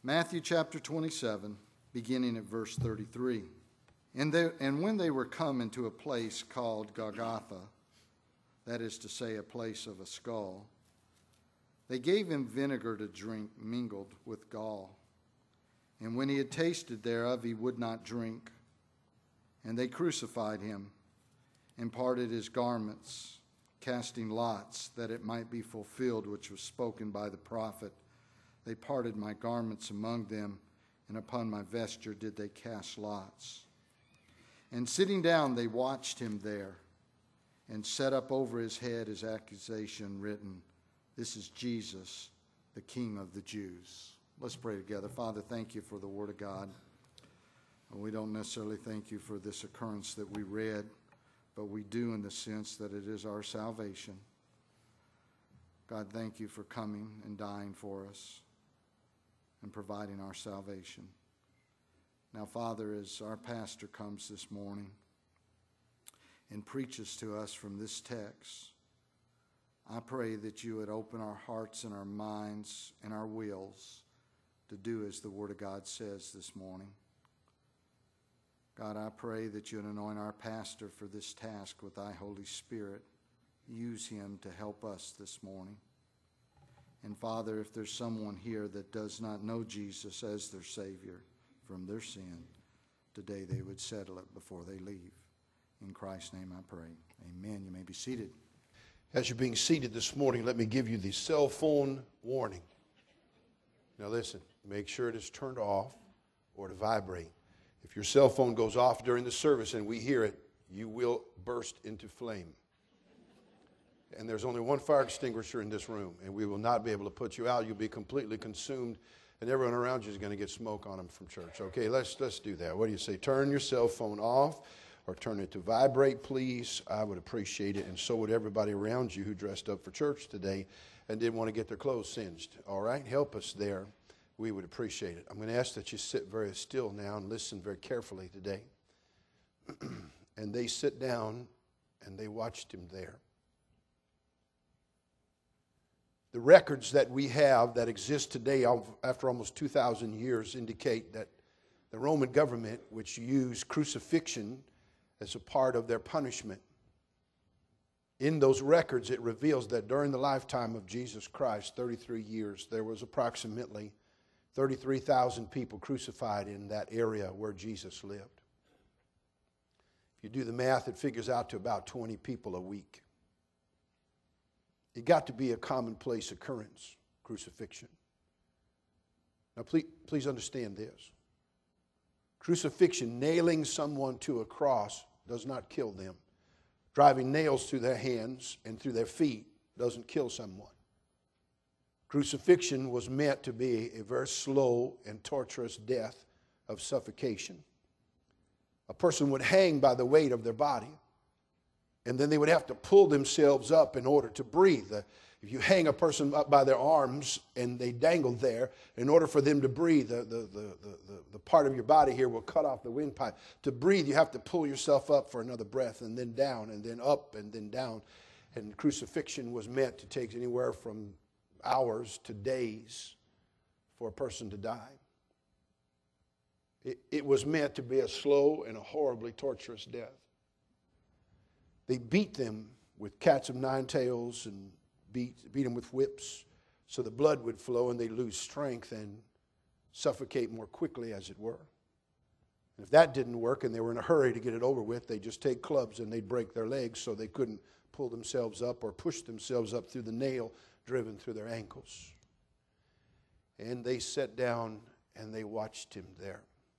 Matthew chapter 27, beginning at verse 33. And when they were come into a place called Golgotha, that is to say, a place of a skull, they gave him vinegar to drink mingled with gall. And when he had tasted thereof, he would not drink. And they crucified him, and parted his garments, casting lots, that it might be fulfilled which was spoken by the prophet. They parted my garments among them, and upon my vesture did they cast lots. And sitting down, they watched him there, and set up over his head his accusation written, "This is Jesus, the King of the Jews." Let's pray together. Father, thank you for the Word of God. We don't necessarily thank you for this occurrence that we read, but we do in the sense that it is our salvation. God, thank you for coming and dying for us and providing our salvation. Now, Father, as our pastor comes this morning and preaches to us from this text, I pray that you would open our hearts and our minds and our wills to do as the Word of God says this morning. God, I pray that you would anoint our pastor for this task with thy Holy Spirit. Use him to help us this morning. And Father, if there's someone here that does not know Jesus as their Savior from their sin, today they would settle it before they leave. In Christ's name I pray. Amen. You may be seated. As you're being seated this morning, let me give you the cell phone warning. Now listen, make sure it is turned off or to vibrate. If your cell phone goes off during the service and we hear it, you will burst into flame. And there's only one fire extinguisher in this room, and we will not be able to put you out. You'll be completely consumed, and everyone around you is going to get smoke on them from church. Okay, let's do that. What do you say? Turn your cell phone off or turn it to vibrate, please. I would appreciate it, and so would everybody around you who dressed up for church today and didn't want to get their clothes singed. All right? Help us there. We would appreciate it. I'm going to ask that you sit very still now and listen very carefully today. And they sit down, and they watched him there. The records that we have that exist today after almost 2,000 years indicate that the Roman government, which used crucifixion as a part of their punishment, in those records it reveals that during the lifetime of Jesus Christ, 33 years, there was approximately 33,000 people crucified in that area where Jesus lived. If you do the math, it figures out to about 20 people a week. It got to be a commonplace occurrence, crucifixion. Now, please understand this. Crucifixion, nailing someone to a cross, does not kill them. Driving nails through their hands and through their feet doesn't kill someone. Crucifixion was meant to be a very slow and torturous death of suffocation. A person would hang by the weight of their body, and then they would have to pull themselves up in order to breathe. If you hang a person up by their arms and they dangle there, in order for them to breathe, the part of your body here will cut off the windpipe. To breathe, you have to pull yourself up for another breath, and then down, and then up, and then down. And crucifixion was meant to take anywhere from hours to days for a person to die. It was meant to be a slow and a horribly torturous death. They beat them with cats of nine tails and beat them with whips so the blood would flow and they'd lose strength and suffocate more quickly, as it were. And if that didn't work and they were in a hurry to get it over with, they'd just take clubs and they'd break their legs so they couldn't pull themselves up or push themselves up through the nail driven through their ankles. And they sat down and they watched him there.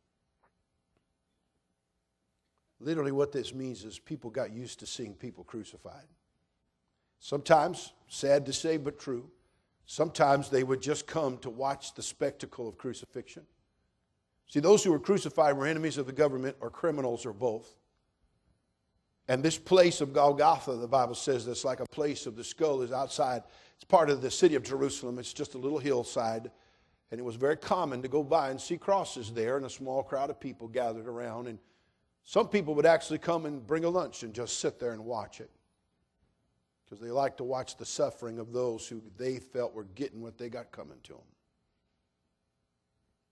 Literally what this means is people got used to seeing people crucified. Sometimes, sad to say but true, sometimes they would just come to watch the spectacle of crucifixion. See, those who were crucified were enemies of the government or criminals or both. And this place of Golgotha, the Bible says, that's like a place of the skull, is outside. It's part of the city of Jerusalem. It's just a little hillside. And it was very common to go by and see crosses there, and a small crowd of people gathered around. And some people would actually come and bring a lunch and just sit there and watch it, because they like to watch the suffering of those who they felt were getting what they got coming to them.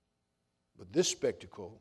But this spectacle,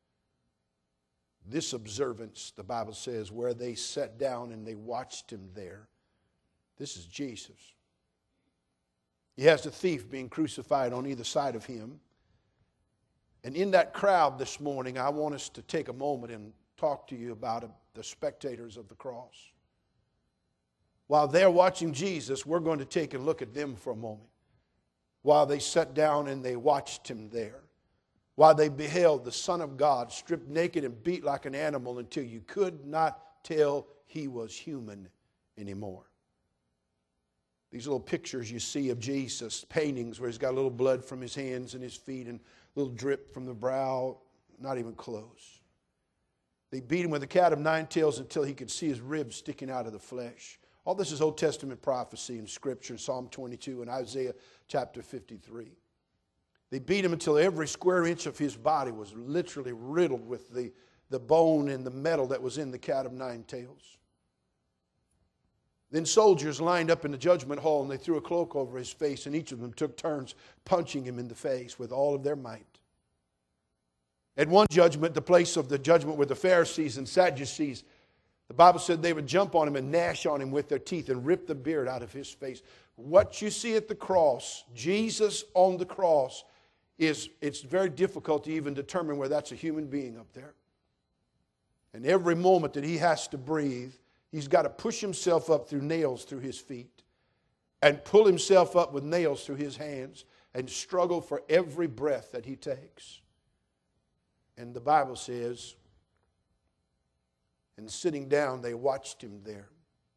this observance, the Bible says, where they sat down and they watched him there, this is Jesus. He has the thief being crucified on either side of him. And in that crowd this morning, I want us to take a moment and talk to you about the spectators of the cross. While they're watching Jesus, we're going to take a look at them for a moment. While they sat down and they watched him there. While they beheld the Son of God stripped naked and beat like an animal until you could not tell he was human anymore. These little pictures you see of Jesus, paintings where he's got a little blood from his hands and his feet and a little drip from the brow, not even close. They beat him with a cat of nine tails until he could see his ribs sticking out of the flesh. All this is Old Testament prophecy in Scripture, Psalm 22 and Isaiah chapter 53. They beat him until every square inch of his body was literally riddled with the bone and the metal that was in the cat of nine tails. Then soldiers lined up in the judgment hall and they threw a cloak over his face, and each of them took turns punching him in the face with all of their might. At one judgment, the place of the judgment were the Pharisees and Sadducees. The Bible said they would jump on him and gnash on him with their teeth and rip the beard out of his face. What you see at the cross, Jesus on the cross, it's very difficult to even determine whether that's a human being up there. And every moment that he has to breathe, he's got to push himself up through nails through his feet and pull himself up with nails through his hands and struggle for every breath that he takes. And the Bible says, and sitting down, they watched him there.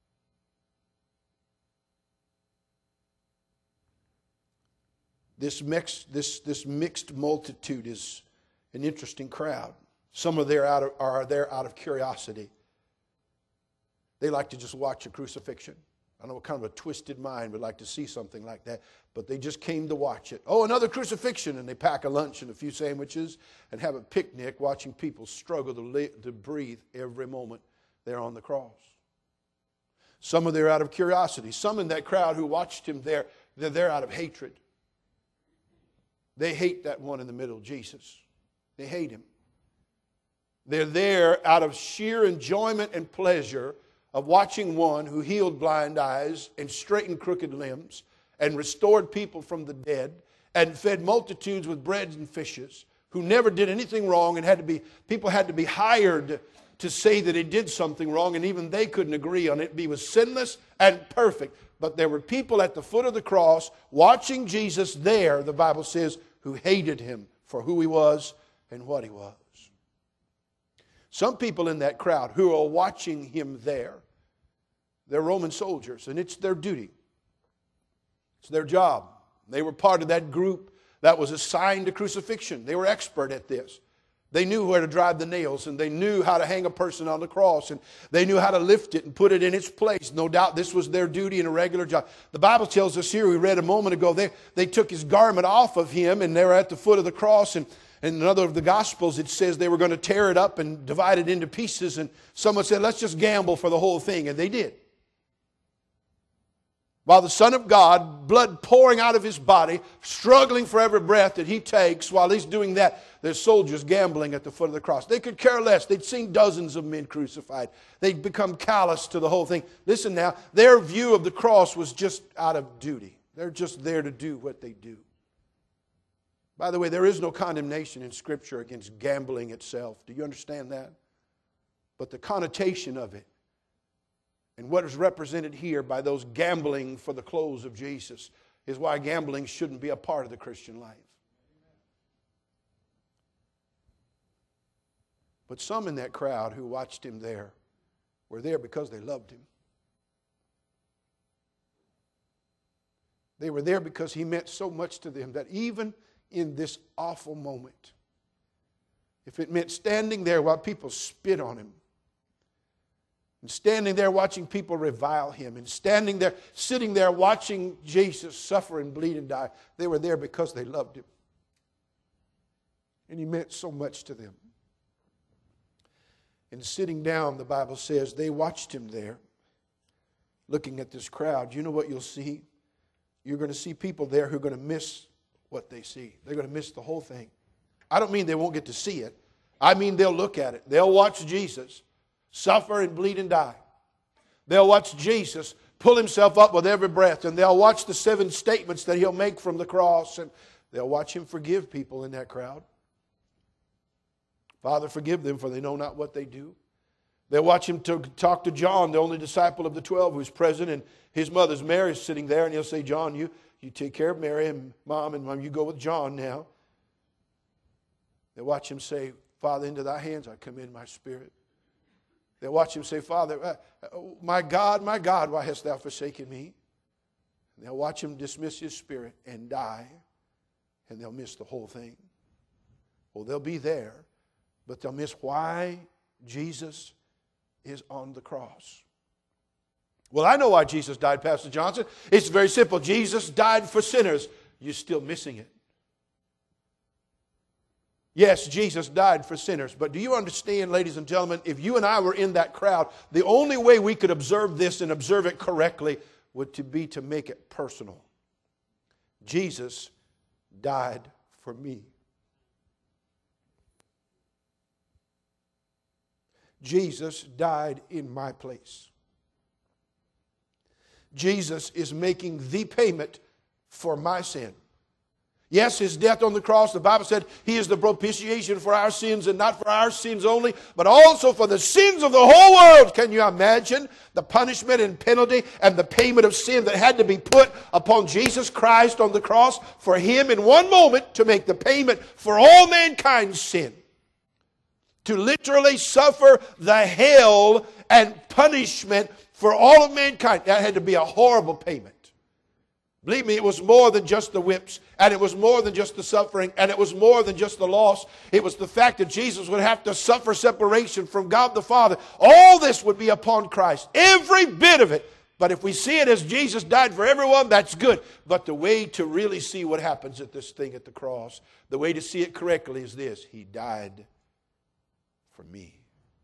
This mixed multitude is an interesting crowd. Some are there out of curiosity. They like to just watch a crucifixion. I know what kind of a twisted mind would like to see something like that, but they just came to watch it. Oh, another crucifixion, and they pack a lunch and a few sandwiches and have a picnic watching people struggle to breathe every moment they're on the cross. Some are there out of curiosity. Some in that crowd who watched him there, they're there out of hatred. They hate that one in the middle, Jesus. They hate him. They're there out of sheer enjoyment and pleasure of watching one who healed blind eyes and straightened crooked limbs and restored people from the dead and fed multitudes with bread and fishes, who never did anything wrong, and people had to be hired to say that he did something wrong, and even they couldn't agree on it. He was sinless and perfect. But there were people at the foot of the cross watching Jesus there, the Bible says, who hated him for who he was and what he was. Some people in that crowd who are watching him there, they're Roman soldiers, and it's their duty. It's their job. They were part of that group that was assigned to crucifixion. They were expert at this. They knew where to drive the nails, and they knew how to hang a person on the cross, and they knew how to lift it and put it in its place. No doubt this was their duty and a regular job. The Bible tells us here, we read a moment ago, they took his garment off of him, and they were at the foot of the cross, and in another of the Gospels, it says they were going to tear it up and divide it into pieces, and someone said, let's just gamble for the whole thing, and they did. While the Son of God, blood pouring out of his body, struggling for every breath that he takes, while he's doing that, there's soldiers gambling at the foot of the cross. They could care less. They'd seen dozens of men crucified. They'd become callous to the whole thing. Listen now, their view of the cross was just out of duty. They're just there to do what they do. By the way, there is no condemnation in Scripture against gambling itself. Do you understand that? But the connotation of it, and what is represented here by those gambling for the clothes of Jesus, is why gambling shouldn't be a part of the Christian life. But some in that crowd who watched him there were there because they loved him. They were there because he meant so much to them that even in this awful moment, if it meant standing there while people spit on him, and standing there watching people revile him, and standing there, sitting there watching Jesus suffer and bleed and die, they were there because they loved him. And he meant so much to them. And sitting down, the Bible says, they watched him there, looking at this crowd. You know what you'll see? You're going to see people there who are going to miss what they see. They're going to miss the whole thing. I don't mean they won't get to see it. I mean they'll look at it. They'll watch Jesus suffer and bleed and die. They'll watch Jesus pull himself up with every breath, and they'll watch the 7 statements that he'll make from the cross, and they'll watch him forgive people in that crowd. Father, forgive them, for they know not what they do. They'll watch him talk to John, the only disciple of the 12 who's present, and his mother's Mary is sitting there, and he'll say, John, you take care of Mary, and Mom, you go with John now. They'll watch him say, Father, into thy hands I commend my spirit. They'll watch him say, Father, my God, why hast thou forsaken me? And they'll watch him dismiss his spirit and die, and they'll miss the whole thing. Well, they'll be there, but they'll miss why Jesus is on the cross. Well, I know why Jesus died, Pastor Johnson. It's very simple. Jesus died for sinners. You're still missing it. Yes, Jesus died for sinners. But do you understand, ladies and gentlemen, if you and I were in that crowd, the only way we could observe this and observe it correctly would be to make it personal. Jesus died for me. Jesus died in my place. Jesus is making the payment for my sin. Yes, his death on the cross, the Bible said he is the propitiation for our sins, and not for our sins only, but also for the sins of the whole world. Can you imagine the punishment and penalty and the payment of sin that had to be put upon Jesus Christ on the cross for him in one moment to make the payment for all mankind's sin? To literally suffer the hell and punishment for all of mankind. That had to be a horrible payment. Believe me, it was more than just the whips, and it was more than just the suffering, and it was more than just the loss. It was the fact that Jesus would have to suffer separation from God the Father. All this would be upon Christ, every bit of it. But if we see it as Jesus died for everyone, that's good. But the way to really see what happens at this thing at the cross, the way to see it correctly is this: he died for me.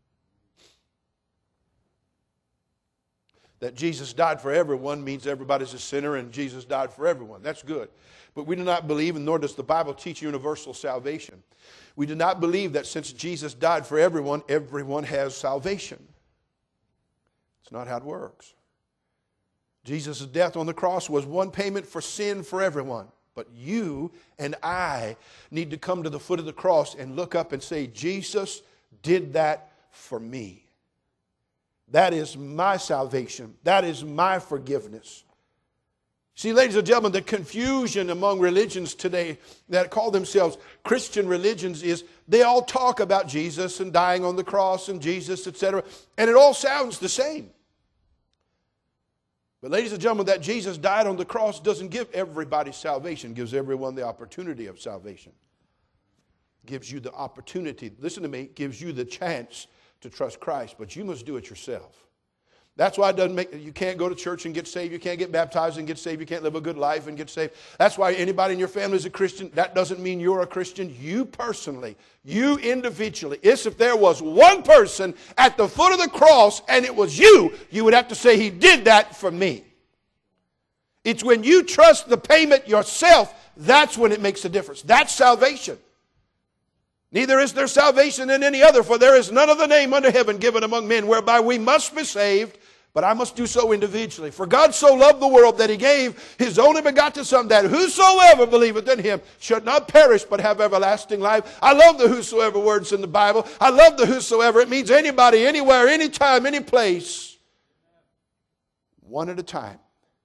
That Jesus died for everyone means everybody's a sinner and Jesus died for everyone. That's good. But we do not believe, and nor does the Bible teach universal salvation. We do not believe that since Jesus died for everyone, everyone has salvation. It's not how it works. Jesus' death on the cross was one payment for sin for everyone. But you and I need to come to the foot of the cross and look up and say, Jesus did that for me. That is my salvation. That is my forgiveness. See, ladies and gentlemen, the confusion among religions today that call themselves Christian religions is they all talk about Jesus and dying on the cross and Jesus, etc. And it all sounds the same. But ladies and gentlemen, that Jesus died on the cross doesn't give everybody salvation. It gives everyone the opportunity of salvation. It gives you the opportunity, listen to me, gives you the chance to trust Christ, but you must do it yourself. That's why you can't go to church and get saved. You can't get baptized and get saved. You can't live a good life and get saved. That's why anybody in your family is a Christian. That doesn't mean you're a Christian. You personally, you individually. If there was one person at the foot of the cross and it was you, you would have to say, he did that for me. It's when you trust the payment yourself, that's when it makes a difference. That's salvation. Neither is there salvation in any other, for there is none other name under heaven given among men whereby we must be saved, but I must do so individually. For God so loved the world that he gave his only begotten Son, that whosoever believeth in him should not perish but have everlasting life. I love the whosoever words in the Bible. I love the whosoever. It means anybody, anywhere, anytime, any place. One at a time.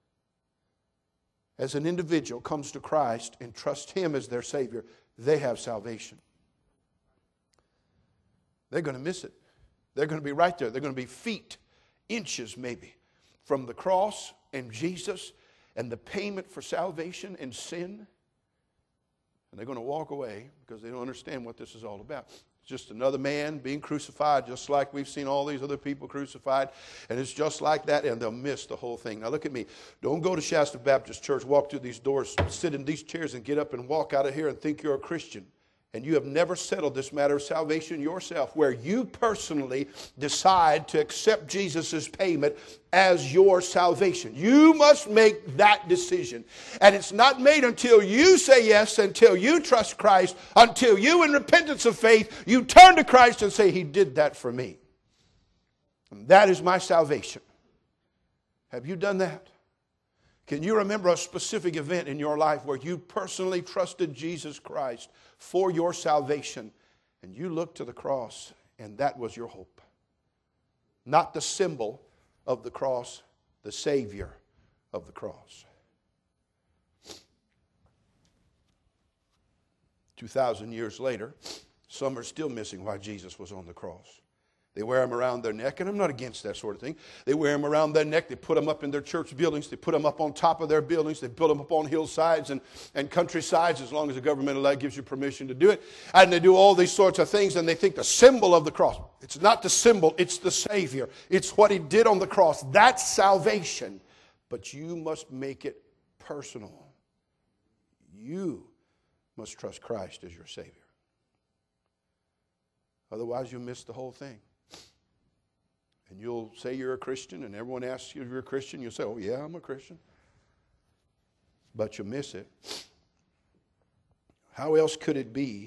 As an individual comes to Christ and trusts him as their Savior, they have salvation. They're going to miss it. They're going to be right there. They're going to be feet, inches maybe, from the cross and Jesus and the payment for salvation and sin. And they're going to walk away because they don't understand what this is all about. It's just another man being crucified, just like we've seen all these other people crucified. And it's just like that, and they'll miss the whole thing. Now look at me. Don't go to Shasta Baptist Church, walk through these doors, sit in these chairs, and get up and walk out of here and think you're a Christian and you have never settled this matter of salvation yourself, where you personally decide to accept Jesus' payment as your salvation, you must make that decision. And it's not made until you say yes, until you trust Christ, until you, in repentance of faith, you turn to Christ and say, He did that for me. And that is my salvation. Have you done that? Can you remember a specific event in your life where you personally trusted Jesus Christ for your salvation, and you looked to the cross and that was your hope? Not the symbol of the cross, the Savior of the cross. 2,000 years later, some are still missing why Jesus was on the cross. They wear them around their neck, and I'm not against that sort of thing. They wear them around their neck. They put them up in their church buildings. They put them up on top of their buildings. They build them up on hillsides and countrysides, as long as the government gives you permission to do it. And they do all these sorts of things, and they think the symbol of the cross. It's not the symbol, it's the Savior. It's what He did on the cross. That's salvation. But you must make it personal. You must trust Christ as your Savior. Otherwise, you'll miss the whole thing. And you'll say you're a Christian, and everyone asks you if you're a Christian. You'll say, oh, yeah, I'm a Christian. But you'll miss it. How else could it be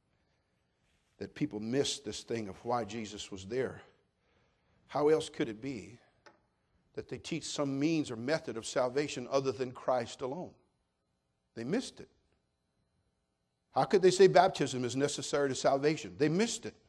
that people miss this thing of why Jesus was there? How else could it be that they teach some means or method of salvation other than Christ alone? They missed it. How could they say baptism is necessary to salvation? They missed it.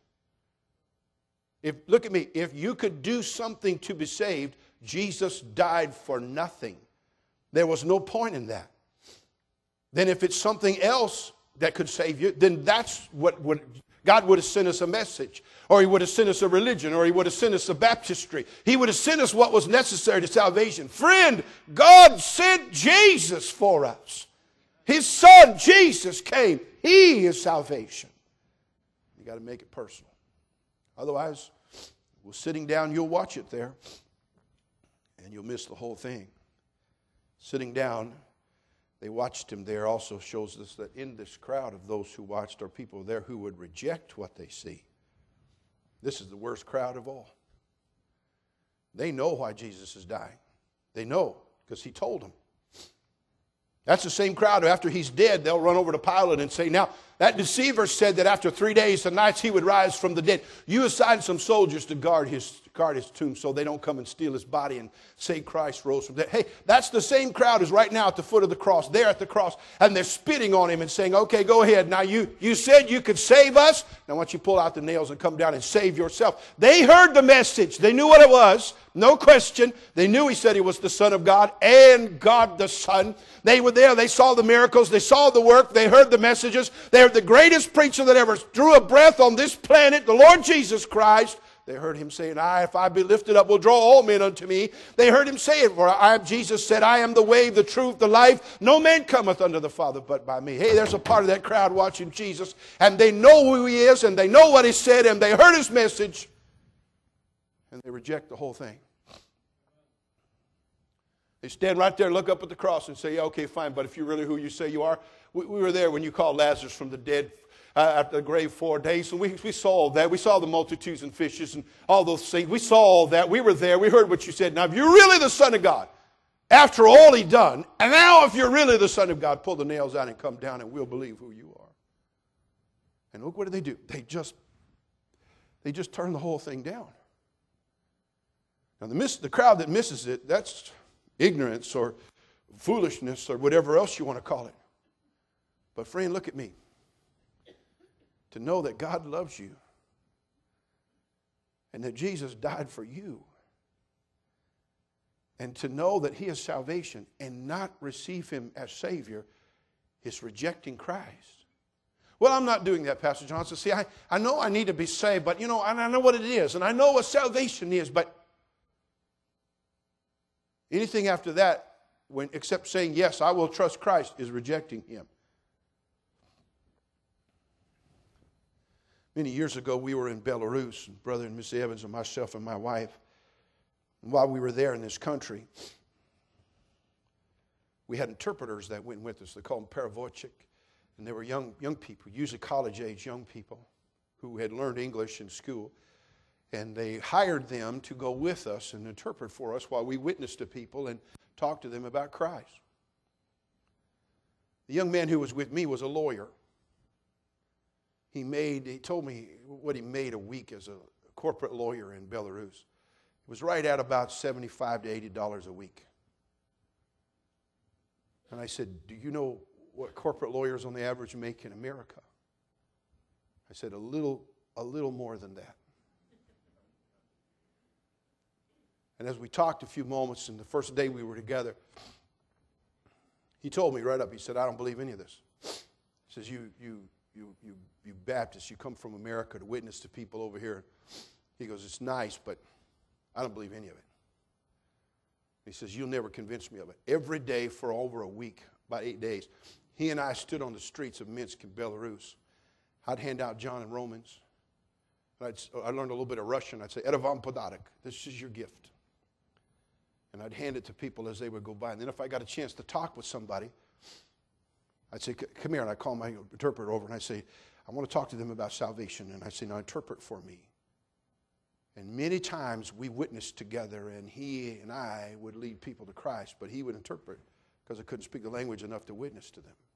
Look at me, if you could do something to be saved, Jesus died for nothing. There was no point in that. Then if it's something else that could save you, then that's what God would have sent us a message, or He would have sent us a religion, or He would have sent us a baptistry. He would have sent us what was necessary to salvation. Friend, God sent Jesus for us. His Son, Jesus, came. He is salvation. You got to make it personal. Otherwise, we're sitting down, you'll watch it there, and you'll miss the whole thing. Sitting down, they watched Him there also shows us that in this crowd of those who watched are people there who would reject what they see. This is the worst crowd of all. They know why Jesus is dying. They know, because He told them. That's the same crowd who, after He's dead, they'll run over to Pilate and say, now, that deceiver said that after 3 days and nights He would rise from the dead. You assign some soldiers to guard his tomb so they don't come and steal His body and say Christ rose from the dead. Hey, that's the same crowd who's right now at the foot of the cross. They're at the cross, and they're spitting on Him and saying, okay, go ahead. Now, you said you could save us. Now, why don't you pull out the nails and come down and save yourself? They heard the message. They knew what it was. No question. They knew He said He was the Son of God and God the Son. They were there. They saw the miracles. They saw the work. They heard the messages. They're the greatest preacher that ever drew a breath on this planet, the Lord Jesus Christ. They heard Him saying, if I be lifted up, will draw all men unto me. They heard Him say it, for Jesus said, I am the way, the truth, the life. No man cometh unto the Father but by me. Hey, there's a part of that crowd watching Jesus, and they know who He is, and they know what He said, and they heard His message, and they reject the whole thing. They stand right there, look up at the cross, and say, yeah, okay, fine, but if you're really who you say you are, we were there when you called Lazarus from the dead at the grave 4 days, and we saw all that. We saw the multitudes and fishes and all those things. We saw all that. We were there. We heard what you said. Now, if you're really the Son of God, after all He done, and now if you're really the Son of God, pull the nails out and come down, and we'll believe who you are. And look what do? They just turn the whole thing down. Now, the crowd that misses it, that's ignorance or foolishness or whatever else you want to call it. But friend, look at me. To know that God loves you and that Jesus died for you, and to know that He is salvation and not receive Him as Savior is rejecting Christ. Well, I'm not doing that, Pastor Johnson. See, I know I need to be saved, but I know what it is, and I know what salvation is, but anything after that, except saying, yes, I will trust Christ, is rejecting Him. Many years ago, we were in Belarus, and Brother and Miss Evans and myself and my wife. And while we were there in this country, we had interpreters that went with us. They called them paravochik. And there were young people, usually college-age young people, who had learned English in school. And they hired them to go with us and interpret for us while we witnessed to people and talked to them about Christ. The young man who was with me was a lawyer. He told me what he made a week as a corporate lawyer in Belarus. It was right at about $75 to $80 a week. And I said, do you know what corporate lawyers on the average make in America? I said, a little more than that. And as we talked a few moments, and the first day we were together, he told me right up, he said, I don't believe any of this. He says, you Baptists, you come from America to witness to people over here. He goes, it's nice, but I don't believe any of it. He says, you'll never convince me of it. Every day for over a week, about 8 days, he and I stood on the streets of Minsk in Belarus. I'd hand out John and Romans. I learned a little bit of Russian. I'd say, "Это вам подарок. This is your gift." And I'd hand it to people as they would go by. And then if I got a chance to talk with somebody, I'd say, come here. And I'd call my interpreter over and I'd say, I want to talk to them about salvation. And I'd say, now interpret for me. And many times we witnessed together, and he and I would lead people to Christ, but he would interpret because I couldn't speak the language enough to witness to them.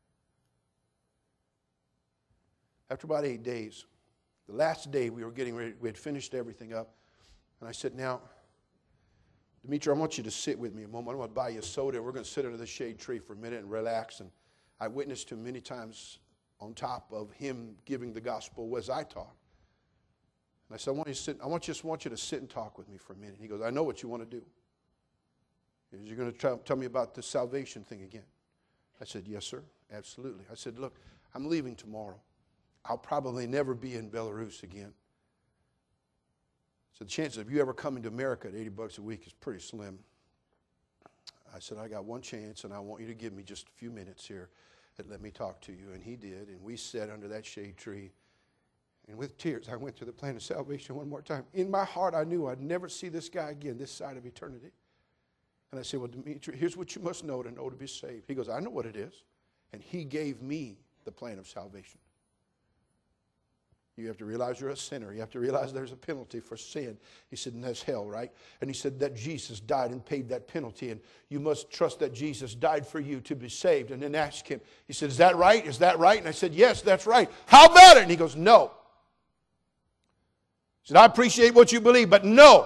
After about 8 days, the last day we were getting ready, we had finished everything up, and I said, now, Dimitri, I want you to sit with me a moment. I'm going to buy you a soda. We're going to sit under the shade tree for a minute and relax. And I witnessed him many times on top of him giving the gospel as I talk. And I said, I want you to sit and talk with me for a minute. He goes, I know what you want to do. He goes, you're going to tell me about the salvation thing again. I said, yes, sir, absolutely. I said, look, I'm leaving tomorrow. I'll probably never be in Belarus again. So the chances of you ever coming to America at $80 a week is pretty slim. I said, I got one chance, and I want you to give me just a few minutes here and let me talk to you. And he did, and we sat under that shade tree. And with tears, I went to the plan of salvation one more time. In my heart, I knew I'd never see this guy again this side of eternity. And I said, well, Dimitri, here's what you must know to be saved. He goes, I know what it is. And he gave me the plan of salvation. You have to realize you're a sinner. You have to realize there's a penalty for sin. He said, and that's hell, right? And he said that Jesus died and paid that penalty, and you must trust that Jesus died for you to be saved. And then ask him, he said, is that right? Is that right? And I said, yes, that's right. How about it? And he goes, no. He said, I appreciate what you believe, but no.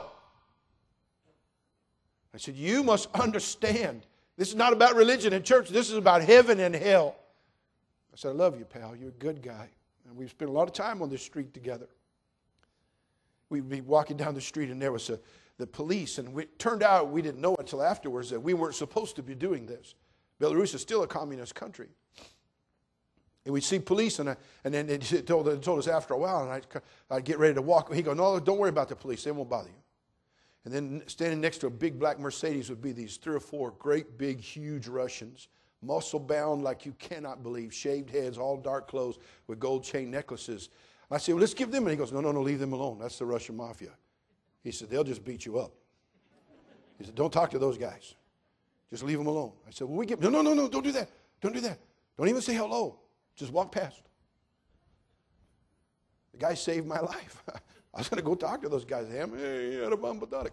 I said, you must understand. This is not about religion and church. This is about heaven and hell. I said, I love you, pal. You're a good guy. And we've spent a lot of time on this street together. We'd be walking down the street, and there was the police. And it turned out, we didn't know until afterwards, that we weren't supposed to be doing this. Belarus is still a communist country. And we'd see police, and then they told us after a while, and I'd get ready to walk. He'd go, no, don't worry about the police. They won't bother you. And then standing next to a big black Mercedes would be these 3 or 4 great, big, huge Russians, muscle-bound like you cannot believe, shaved heads, all dark clothes with gold chain necklaces. I said, well, let's give them. And he goes, no, leave them alone. That's the Russian mafia. He said, they'll just beat you up. He said, don't talk to those guys. Just leave them alone. I said, well, no, don't do that. Don't do that. Don't even say hello. Just walk past. The guy saved my life. I was going to go talk to those guys. Hey, I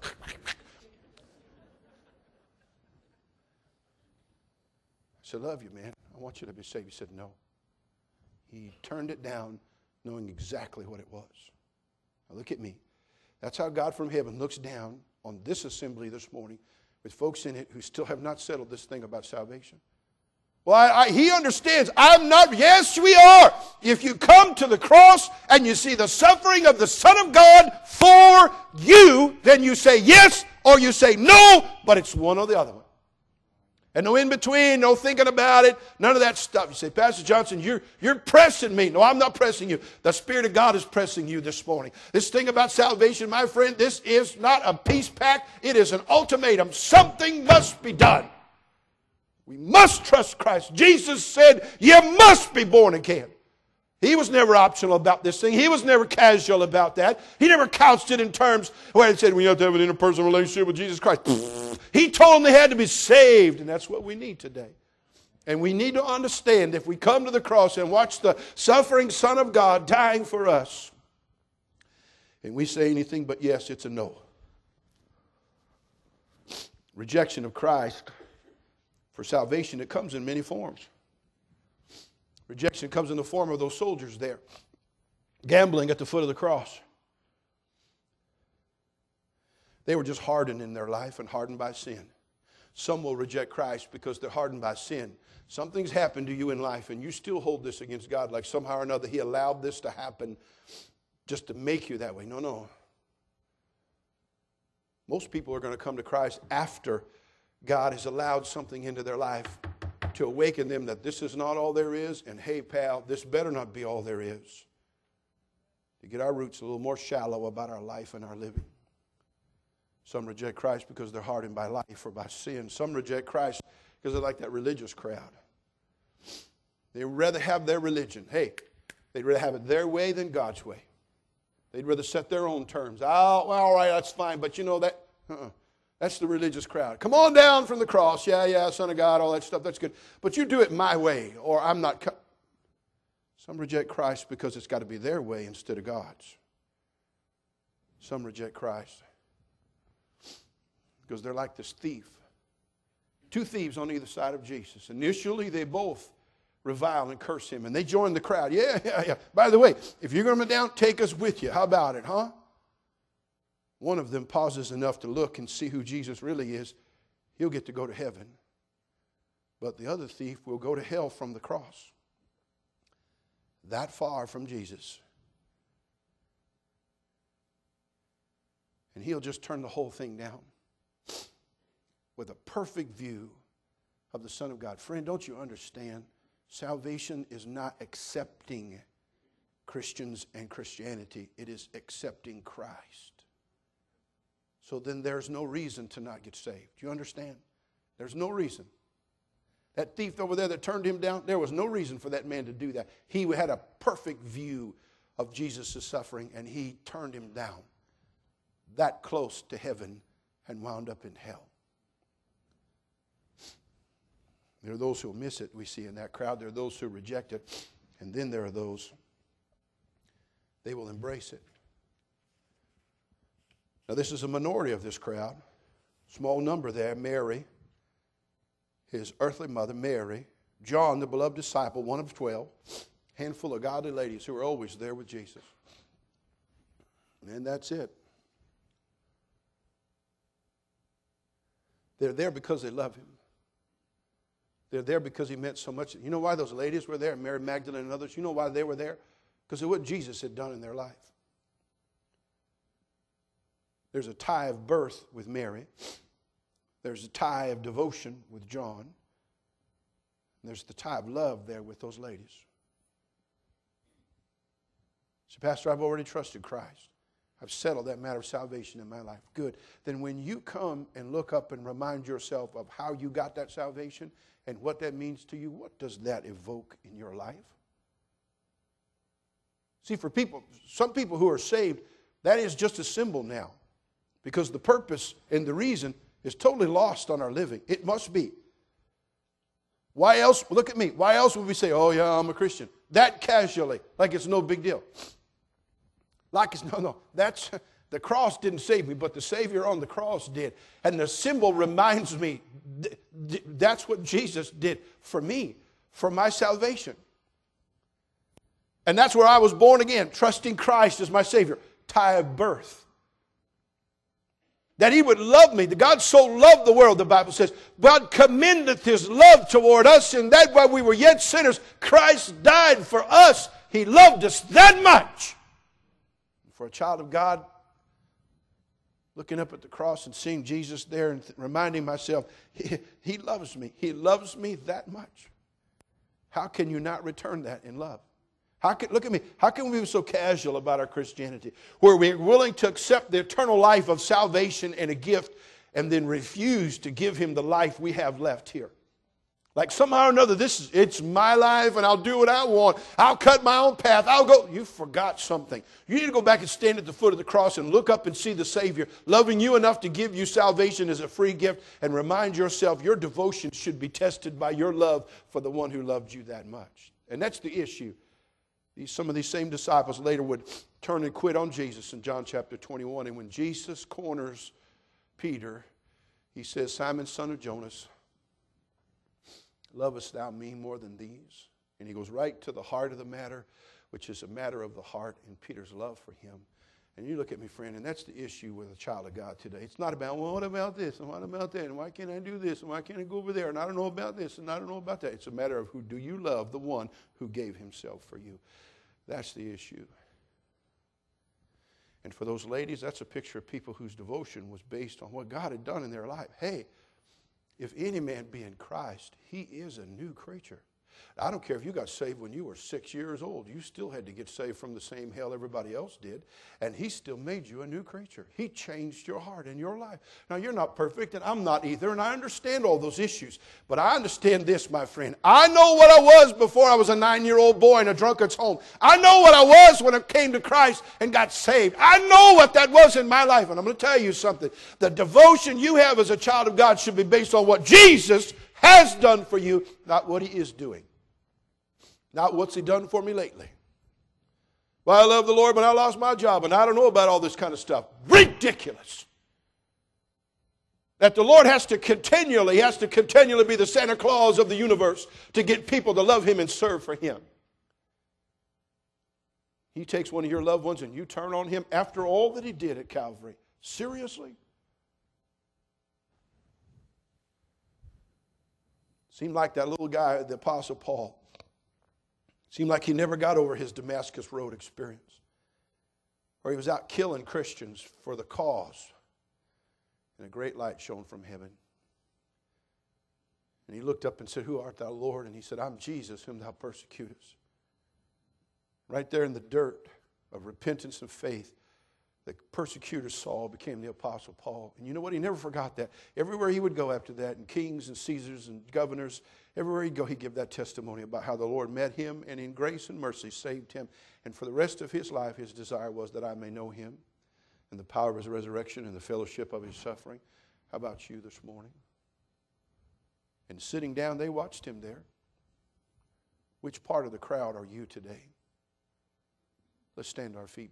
said, love you, man. I want you to be saved. He said, no. He turned it down knowing exactly what it was. Now look at me. That's how God from heaven looks down on this assembly this morning with folks in it who still have not settled this thing about salvation. Well, he understands. I'm not. Yes, we are. If you come to the cross and you see the suffering of the Son of God for you, then you say yes or you say no, but it's one or the other one. And no in between, no thinking about it, none of that stuff. You say, Pastor Johnson, you're pressing me. No, I'm not pressing you. The Spirit of God is pressing you this morning. This thing about salvation, my friend, this is not a peace pact. It is an ultimatum. Something must be done. We must trust Christ. Jesus said, you must be born again. He was never optional about this thing. He was never casual about that. He never couched it in terms where he said, we have to have an interpersonal relationship with Jesus Christ. He told them they had to be saved, and that's what we need today. And we need to understand, if we come to the cross and watch the suffering Son of God dying for us, and we say anything but yes, it's a no. Rejection of Christ for salvation, it comes in many forms. Rejection comes in the form of those soldiers there, gambling at the foot of the cross. They were just hardened in their life and hardened by sin. Some will reject Christ because they're hardened by sin. Something's happened to you in life and you still hold this against God, like somehow or another He allowed this to happen just to make you that way. No. Most people are going to come to Christ after God has allowed something into their life to awaken them that this is not all there is, and hey, pal, this better not be all there is. To get our roots a little more shallow about our life and our living. Some reject Christ because they're hardened by life or by sin. Some reject Christ because they're like that religious crowd. They'd rather have their religion. Hey, they'd rather have it their way than God's way. They'd rather set their own terms. Oh, well, all right, that's fine. But you know that, that's the religious crowd. Come on down from the cross. Yeah, Son of God, all that stuff, that's good. But you do it my way, or I'm not. Some reject Christ because it's got to be their way instead of God's. Some reject Christ because they're like this thief. Two thieves on either side of Jesus. Initially, they both revile and curse Him, and they join the crowd. Yeah. By the way, if you're going to be down, take us with you. How about it, huh? One of them pauses enough to look and see who Jesus really is. He'll get to go to heaven. But the other thief will go to hell from the cross. That far from Jesus. And he'll just turn the whole thing down with a perfect view of the Son of God. Friend, don't you understand? Salvation is not accepting Christians and Christianity. It is accepting Christ. So then there's no reason to not get saved. Do you understand? There's no reason. That thief over there that turned him down, there was no reason for that man to do that. He had a perfect view of Jesus' suffering, and he turned him down that close to heaven and wound up in hell. There are those who will miss it, we see in that crowd. There are those who reject it. And then there are those, they will embrace it. Now this is a minority of this crowd. Small number there. Mary, his earthly mother, Mary. John, the beloved disciple, one of 12. Handful of godly ladies who are always there with Jesus. And that's it. They're there because they love Him. They're there because He meant so much. You know why those ladies were there, Mary Magdalene and others? You know why they were there? Because of what Jesus had done in their life. There's a tie of birth with Mary. There's a tie of devotion with John. And there's the tie of love there with those ladies. So, Pastor, I've already trusted Christ. I've settled that matter of salvation in my life. Good. Then when you come and look up and remind yourself of how you got that salvation and what that means to you, what does that evoke in your life? See, for people, some people who are saved, that is just a symbol now. Because the purpose and the reason is totally lost on our living. It must be. Why else? Look at me. Why else would we say, oh yeah, I'm a Christian? That casually, like it's no big deal. Like it's, no, that's, the cross didn't save me, but the Savior on the cross did. And the symbol reminds me, that's what Jesus did for me, for my salvation. And that's where I was born again, trusting Christ as my Savior. Tie of birth. That He would love me. God so loved the world, the Bible says. God commendeth His love toward us, and that while we were yet sinners, Christ died for us. He loved us that much. For a child of God, looking up at the cross and seeing Jesus there and reminding myself, He loves me. He loves me that much. How can you not return that in love? Look at me. How can we be so casual about our Christianity? Where we're willing to accept the eternal life of salvation and a gift and then refuse to give Him the life we have left here. Like somehow or another, it's my life and I'll do what I want. I'll cut my own path. I'll go. You forgot something. You need to go back and stand at the foot of the cross and look up and see the Savior loving you enough to give you salvation as a free gift, and remind yourself your devotion should be tested by your love for the one who loved you that much. And that's the issue. Some of these same disciples later would turn and quit on Jesus in John chapter 21. And when Jesus corners Peter, he says, Simon, son of Jonas, lovest thou me more than these? And he goes right to the heart of the matter, which is a matter of the heart and Peter's love for him. And you look at me, friend, and that's the issue with a child of God today. It's not about, well, what about this and what about that? And why can't I do this? And why can't I go over there? And I don't know about this and I don't know about that. It's a matter of who do you love, the one who gave himself for you. That's the issue. And for those ladies, that's a picture of people whose devotion was based on what God had done in their life. Hey, if any man be in Christ, he is a new creature. I don't care if you got saved when you were 6 years old. You still had to get saved from the same hell everybody else did. And he still made you a new creature. He changed your heart and your life. Now, you're not perfect, and I'm not either, and I understand all those issues. But I understand this, my friend. I know what I was before I was a 9-year-old boy in a drunkard's home. I know what I was when I came to Christ and got saved. I know what that was in my life. And I'm going to tell you something. The devotion you have as a child of God should be based on what Jesus has done for you, not what he is doing. Not what's he done for me lately. Well, I love the Lord, but I lost my job, and I don't know about all this kind of stuff. Ridiculous. That the Lord has to continually be the Santa Claus of the universe to get people to love him and serve for him. He takes one of your loved ones and you turn on him after all that he did at Calvary. Seriously? Seemed like that little guy, the Apostle Paul. Seemed like he never got over his Damascus Road experience, where he was out killing Christians for the cause, and a great light shone from heaven. And he looked up and said, Who art thou, Lord? And he said, I'm Jesus, whom thou persecutest. Right there in the dirt of repentance and faith, the persecutor Saul became the Apostle Paul. And you know what? He never forgot that. Everywhere he would go after that, and kings and Caesars and governors, everywhere he'd go, he'd give that testimony about how the Lord met him and in grace and mercy saved him. And for the rest of his life, his desire was that I may know him and the power of his resurrection and the fellowship of his suffering. How about you this morning? And sitting down, they watched him there. Which part of the crowd are you today? Let's stand to our feet.